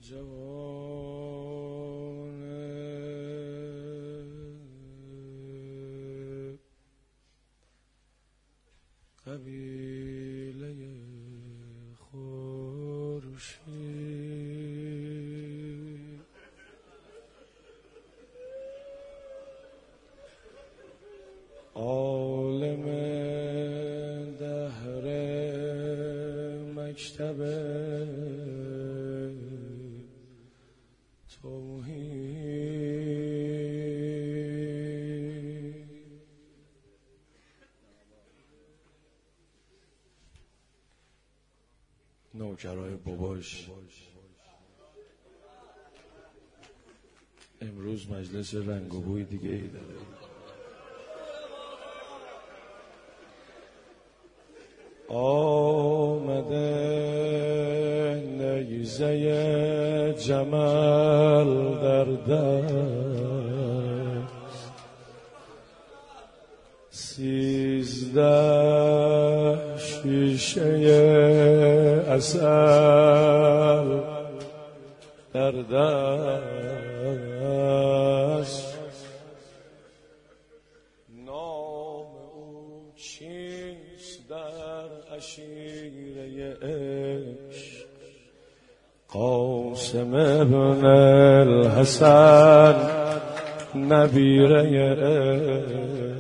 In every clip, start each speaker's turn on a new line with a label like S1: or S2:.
S1: جوان قبیله خورشید عالم دهر مکتب توحید نوکرای باباش امروز مجلس رنگ و بوی دیگه ای داره. آمده نیزه جمال در دست 13 شیشه عسل در دست نام او چیست در عشیره عشق قاسم ابن الحسن نبیره عشق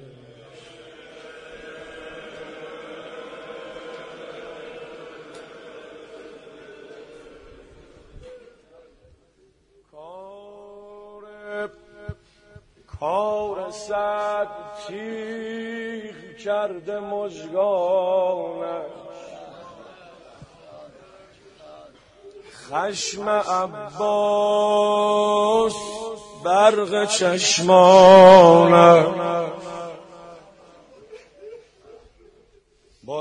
S1: کار صد تیغ کرده مژگانش خشم عباس برق چشمانش با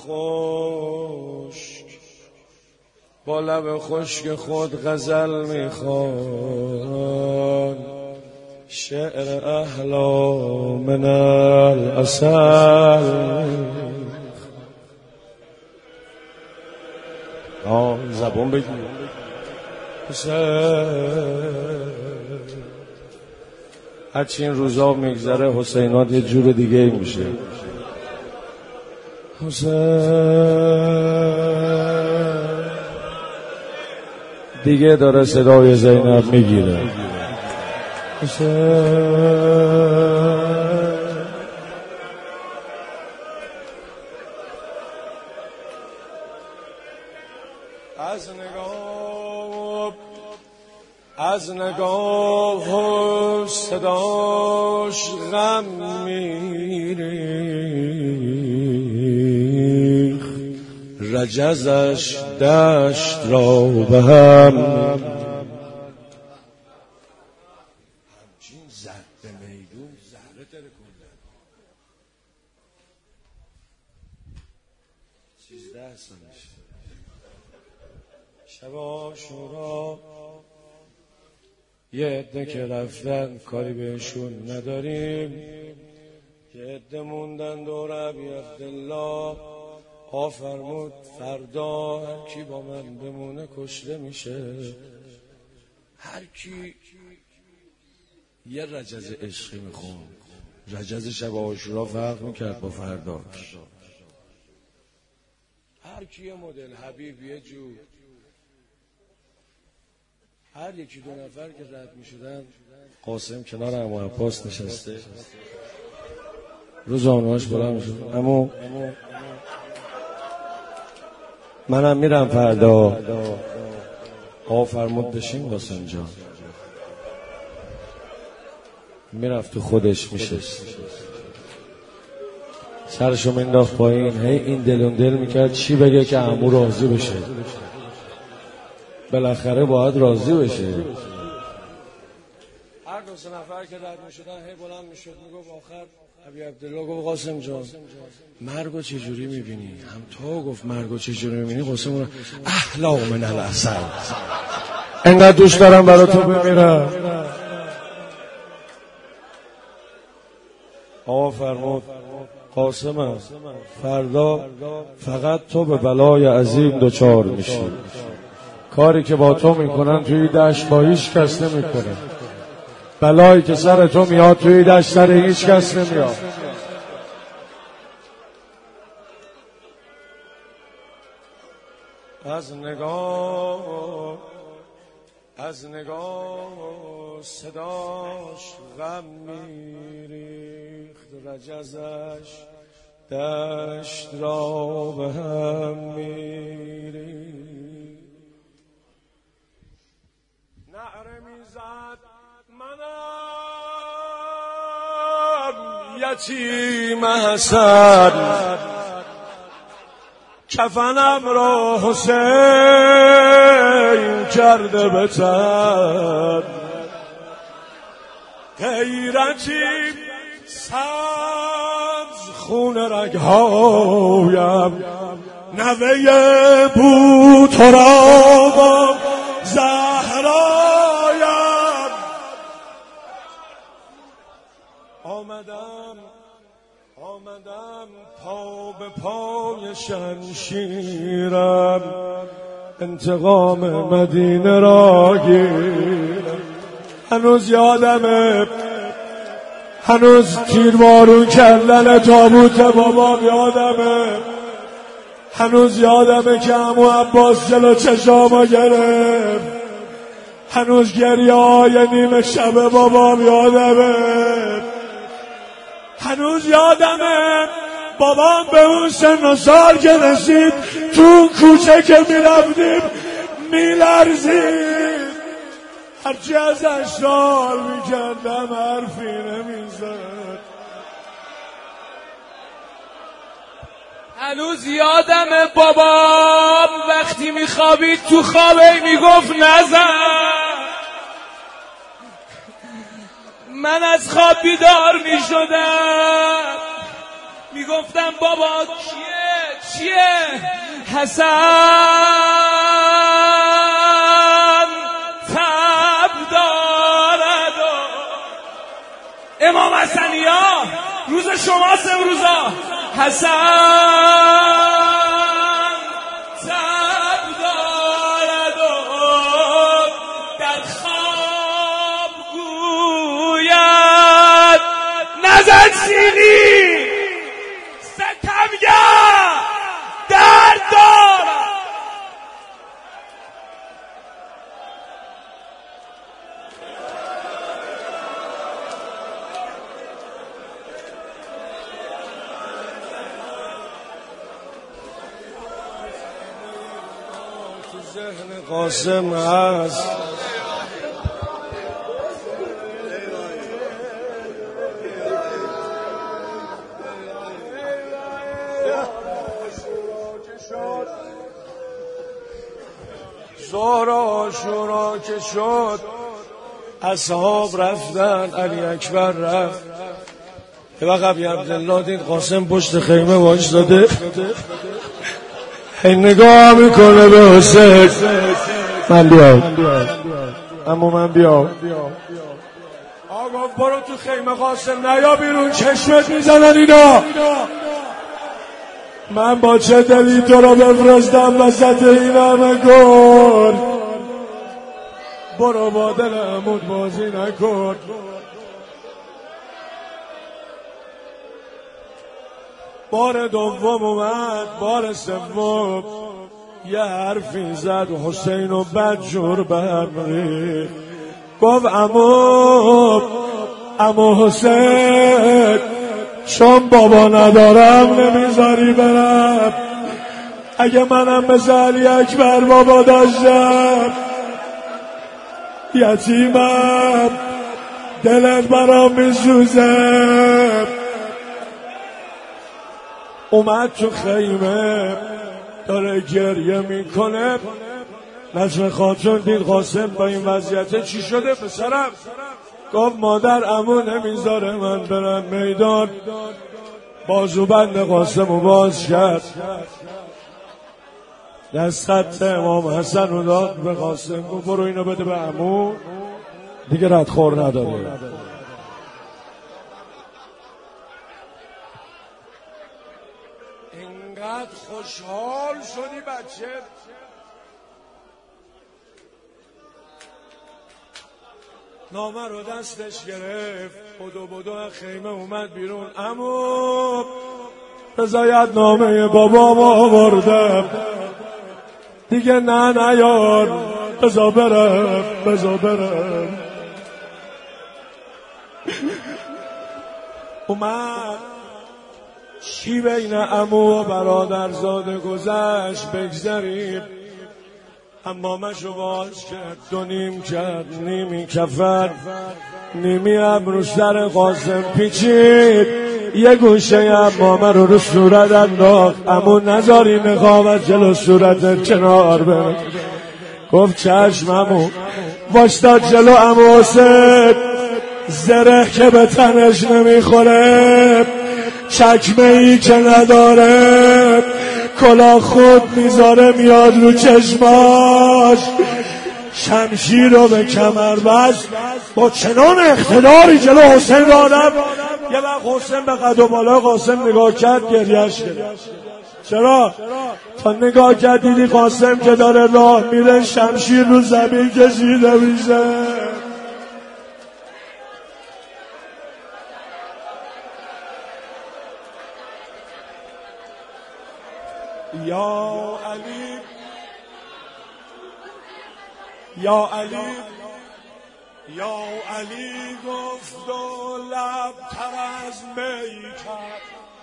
S1: لب خشک خود غزل میخوان شعر احلا من العسل زبون بگیر هرچی این روزا میگذره حسینات یه جور دیگه میشه. حسین دیگه داره صدای زینب میگیره. از نگاه صداش غم میریخ رجزش دشت را به هم همچین زد به میدون زهره ترکوندن 13 سالش شب عاشورا یه عده که رفتن کاری بهشون نداریم یه عده موندن دور ابی عبدالله فرمود فردا هر کی با من بمونه کشته میشه. هر کی یه رجز عشقی میخون رجز شب عاشورا فرق میکرد با فرداش. هر کی یه مدل حبیب یه جو هر یکی 2 نفر که رد می شدن قاسم کنار عمو عباس نشسته رو زانوهاش بلند شد عمو منم میرم فردا. فرمود بشین قاسم جان. میرفت تو خودش میشست سرشو مینداخت پایین هی این دلون دل میکرد چی بگه که عمو راضی بشه. بالاخره باید راضی بشه. هر 2 نفر که رد میشدن هی بلند میشد میگفت آخر ابی عبدالله گفت قاسم جان مرگو چجوری میبینی؟ هم تو گفت مرگو چجوری میبینی؟ قاسم گفت احلا من العسل انقدر دوست دارم برای تو بمیرم. فرمود قاسم فردا فقط تو به بلای عظیم دچار میشی. کاری که با تو میکنن توی دشت با هیچ کس نمیکنن. بلایی که سر تو میاد توی دشت سر هیچ کس نمیاد. از نگاه صداش غم میریخت، رجزش دشت را به هم میریخت. نعره میزد منم یتیم حسن، کفنم را حسین کرده به تن. غیرتی سبز خون رگهایم، نوه بوترابم زهرایم. آمدم پا به پای شمشیرم، انتقام مدینه را گیرم. هنوز یادمه، هنوز تیربارون کردن تابوت بابام یادمه. هنوز یادمه که عمو عباس جلو چشامو گرفت. هنوز گریه های نیمه شب بابام یادمه. هنوز یادمه بابام به اون سن و سال که رسید تو کوچه که میرفتیم میلرزید. هرچی ازش سوال میکردم حرفی نمیزد.
S2: هنوز یادمه بابام وقتی میخوابید تو خوابه میگفت نزن. من از خواب بیدار میشدم میگفتم بابا چیه حسن تب دارد و امام حسنیا روز شماست امروزا. حسن تب دارد و در خواب گوید نزن سیلی ستمگر درد دارد.
S1: تو ذهن قاسم هست ظهر عاشورا که شد، اصحاب رفتن، علی اکبر رفت. یه وقت ابی عبدالله دید قاسم پشت خیمه وایساده، هی نگاه میکنه به حسین. من بیام اما من بیام. آقا برو تو خیمه قاسم، نیا بیرون، چشمت میزنن اینا. من با چه دلی تو رو بفرستم وسط این همه گل. برو با دل عمود بازی نکن. بار دوم اومد، بار سوم یه حرفی زد حسین و بدجور برمیخت. گفت عمو حسین چون بابا ندارم نمیذاری برم. اگه منم مثل علی اکبر بابا داشتم یتیمم، دلت برام میسوزه. اومد تو خیمه داره گریه میکنه. نجم خاتون دید قاسم با این وضعیت چی شده پسرم؟ گفت مادر عمو نمیذاره من برم میدان. بازوبند قاسم رو باز کرد، دست خط امام حسن رو داد به قاسم، گفت برو اینو بده به عمو، دیگه ردخور نداره. اینقدر خوشحال شدی بچه؟ نامه رو دستش گرفت، بدو خیمه اومد بیرون. عمو رضایت نامه بابام آوردم، دیگه نه یار، بذار برم. اومد چی بین عمو و برادرزاده گذشت بگذریم. حمامشو باز کرد، 2 نیم کرد، نیمی کفر، نیمی هم رو سر قاسم پیچید، یه گوشه حمامه رو صورت انداخت. عمو نذاری نقابت جلو صورتت کنار بره. گفت چشم عمو. واشتاد جلو عمو حسین، زره که به تنش نمیخوره، چکمه ای که نداره، کلاه خود میذاره میاد رو چشماش، شمشیر رو به کمر بست، با چنان اقتداری جلو حسین دادم. یه وقت حسین به قد و بالا قاسم نگاه کرد، گریهش گرفت. چرا؟ تا نگاه کرد دیدی قاسم که داره راه میره، شمشیر رو زمین کشیده میشه. یا علی یا علی یا علی گفت و لب تر از می کرد،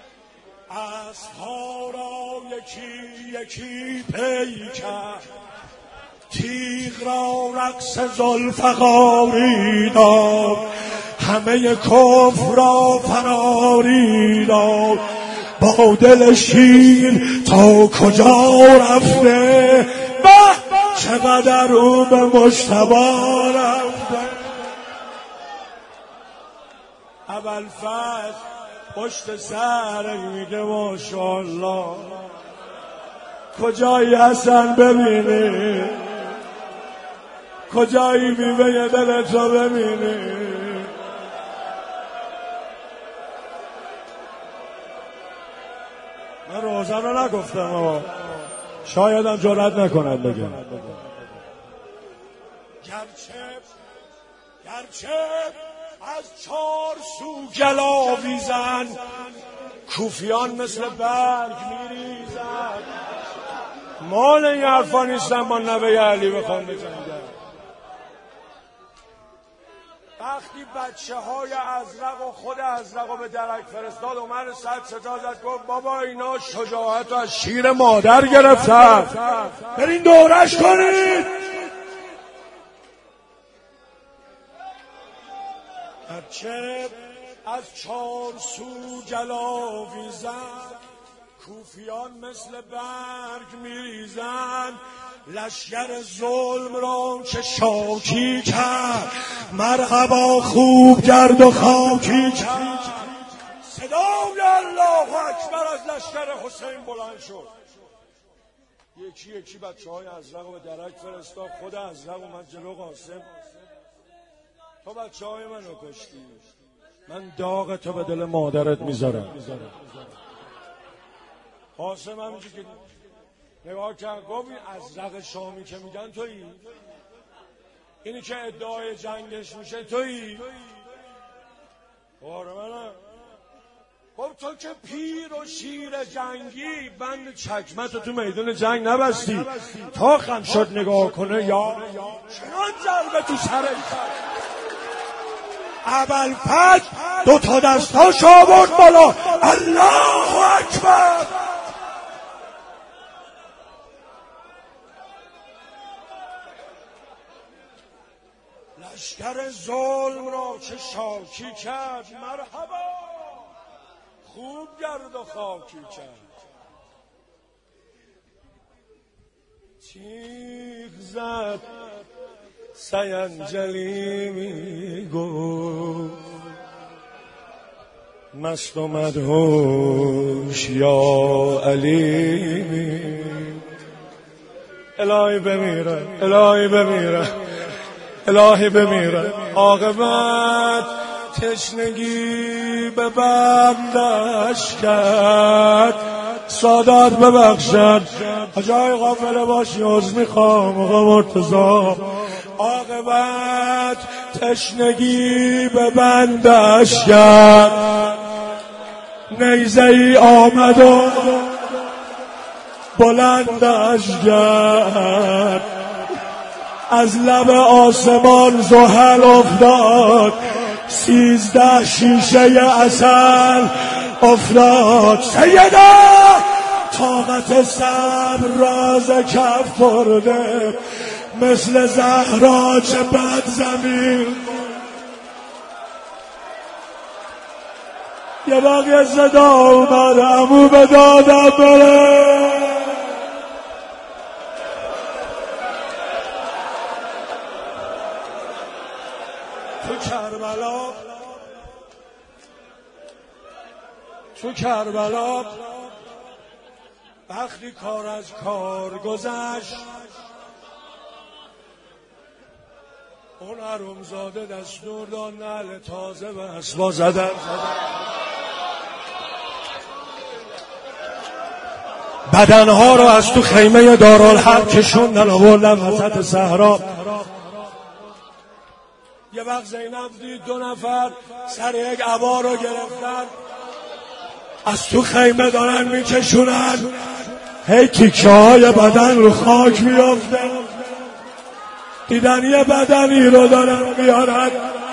S1: اسب‌ها را یکی پی کرد، تیغ را رقص ذوالفقاری داد، همه کفر را فراری داد، با دل شیر تا کجا رفته، چقدر او به مجتبی رفته. ابوالفضل پشت سر میگه ماشاءالله، کجایی حسن ببینی، کجایی میوه دلتو ببینی. من روزه رو نگفتم اما شایدم جرأت نکنم بگم. گرچه از 4 سو گلاویزن، کوفیان مثل برگ میریزن. مال این حرفا نیستن با نوه علی بخوام بجنگن. وقتی بچه های ازرق و خود ازرق رو به درک فرستاد، عمر صد صدا زد گفت بابا اینا شجاعت رو از شیر مادر گرفتن، برین دورش کنید. هرچه از 4 سو جلاویزن، کوفیان مثل برگ میریزن، لشگر ظلم را که شاکی کرد، مرحبا خوب گرد و خاکی کرد. صدای الله اکبر از لشگر حسین بلند شد. یکی بچه های ازرق و درک فرستاد، خود ازرق اومد جلو قاسم. تو بچه های منو کشتی، من داغ تو به دل مادرت میذارم. قاسم همینجور که نگاه کرد گفت این ازرق شامی که میگن تویی؟ اینی که ادعای جنگش میشه تویی؟ آره منم. گفت تو که پیر و شیر جنگی، بند چکمت تو میدون جنگ نبستی. تا خم شد نگاه کنه یا چنان ضربه تو سرش کرد. ابوالفضل 2 دستاش آورد بالا، الله اکبر. لشگر ظلم را که شاکی کرد، مرحبا خوب گرد و خاکی کرد. تیغ زد سینجلی میگفت، مست و مدهوش یا علی. الهی بمیره، الهی بمیره، الهی بمیره. عاقبت تشنگی به بندش کرد، سادات ببخشد جای غافله باشی عذر میخوام آقا مرتضی. عاقبت تشنگی به بندش کرد، نیزه ای آمد و بلندش کرد، از لب آسمان زحل افتاد، 13 شیشه عسل افتاد. سیدا طاقت صبر راز کف برده، مثل زهرا چه بد زمین. یه باقی صدا اومد عمو به دادم بره. تو کربلا وقتی کار از کار گذشت، اون حرومزاده دستور داد نعل تازه و اسبا زدن. بدنها رو از تو خیمه دارالحرب کشوندن آوردن وسط صحرا. یه وقت زینب دید 2 نفر سر یک عبا رو گرفتن، از تو خیمه دارن میکشونن، هی تیکه های بدن رو خاک میافته. دیدن یه بدنی رو دارن میارن،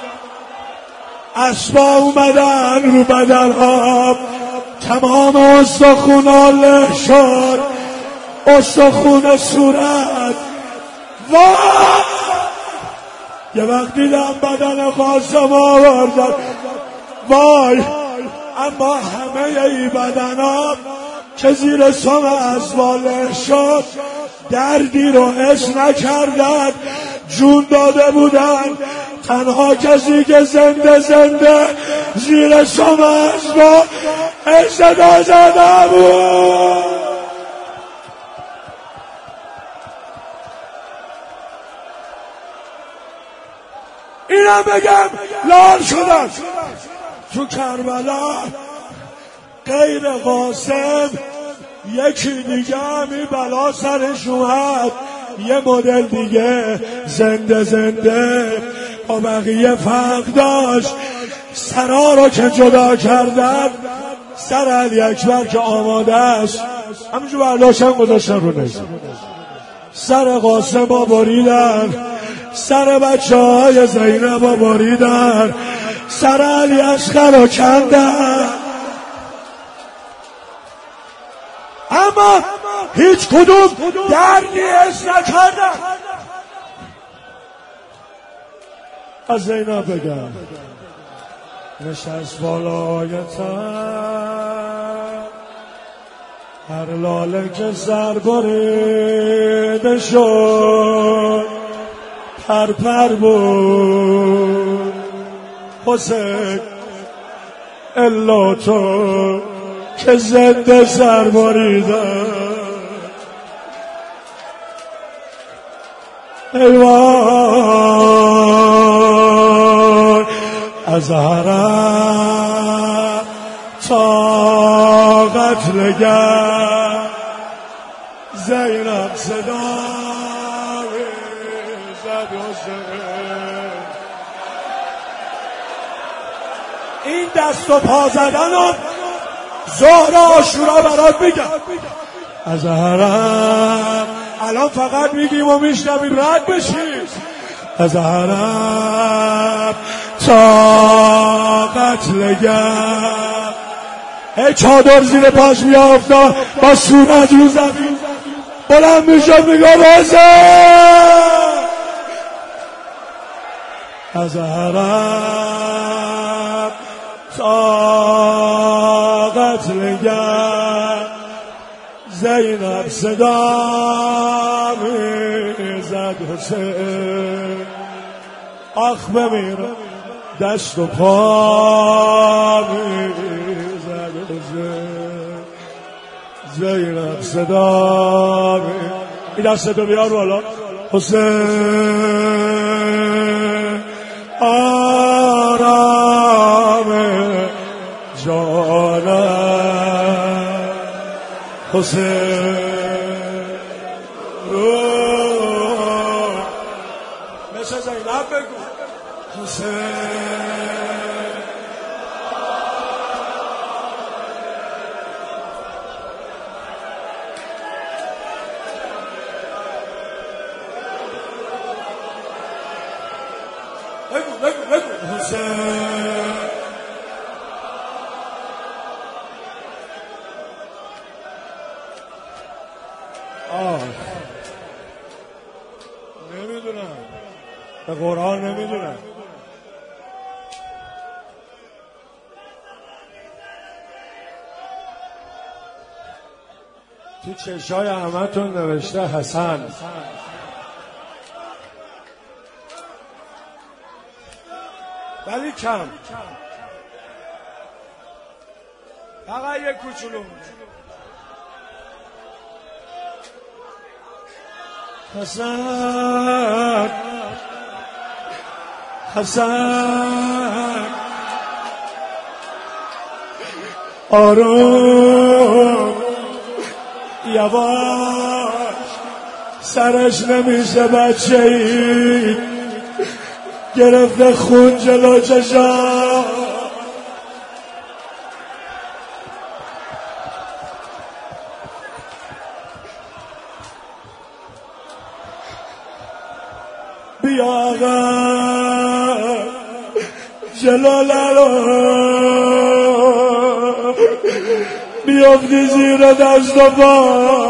S1: اسبا اومدن رو بدنها، تمام استخونا له شد، استخون صورت. وای! یه وقت دیدم بدن قاسم آوردن، وای! اما همه ای بدن ها که زیر سم اسباله شد دردی رو حس نکردن، جون داده بودن. تنها کسی که زنده زیر سم اسبا صدا زده بود. اینم بگم لال شدن تو کربلا. غیر قاسم یکی دیگه همی بلا سرش اومد، یه مدل دیگه زنده با بقیه فرق داشت. سرا رو که جدا کردن، سر علی اکبر که آماده است همینجور برداشتن گذاشتن رو نیزه، سر قاسم رو بریدن، سر بچه های زینب رو بریدن، سر علی اصغر رو کندن. اما هیچ کدوم دردی حس نکردن. از زینب بگم نشست بالای تن، هر لاله که سر بریده شد پرپر بود. حسین الا تو که زنده سر بریده، ایوان از حرم تا قتلگر زینب صدا زد حسین. این دست و پا زدن و ظهر عاشورا برات میگم. از حرم الان فقط میگیم و میشنویم رد بشیم. از حرم تا قتلگر هی چادر زیر پاش میافتاد، با صورت رو زمین بلند میشد میگه حسین. از حرم تا قتلگر زینب صدا میزد حسین. آخ بمیرم دست و پا میزد حسین. زینب صدا این دست رو بیار بالا. حسین آرام جانم، حسین رو مثل زینب بگو نمیدونم، به قرآن نمیدونم. تو چشای همتون نوشته حسن. ولی کم، فقط یک کوچولو. حسن حسن آروم یواش، سرش نمیشه بچه ای، گرفته خون جلو چشام. بیا آقا جلاله رو بیافتی زیر دست و پا،